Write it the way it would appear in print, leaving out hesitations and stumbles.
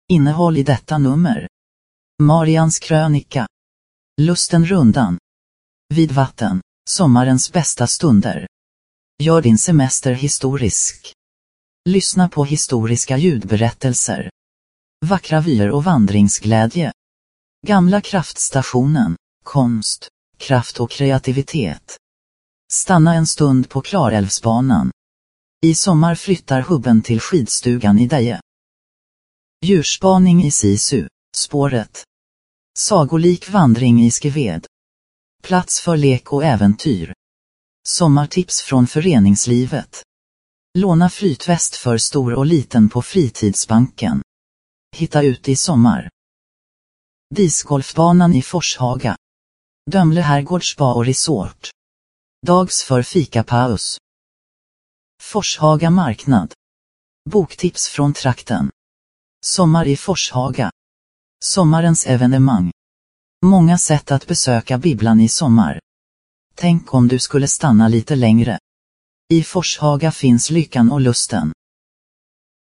Innehåll i detta nummer: Marians krönika, Lustenrundan, Vid vatten, sommarens bästa stunder. Gör din semester historisk. Lyssna på historiska ljudberättelser. Vackra vyer och vandringsglädje. Gamla kraftstationen, konst, kraft och kreativitet. Stanna en stund på Klarälvsbanan. I sommar flyttar hubben till skidstugan i Deje. Djurspaning i Sisu, spåret. Sagolik vandring i Skeved. Plats för lek och äventyr. Sommartips från föreningslivet. Låna flytväst för stor och liten på Fritidsbanken. Hitta ut i sommar. Discgolfbanan i Forshaga. Dömle herrgårdspa och resort. Dags för fikapaus. Forshaga marknad. Boktips från trakten. Sommar i Forshaga. Sommarens evenemang. Många sätt att besöka bibblan i sommar. Tänk om du skulle stanna lite längre. I Forshaga finns lyckan och lusten.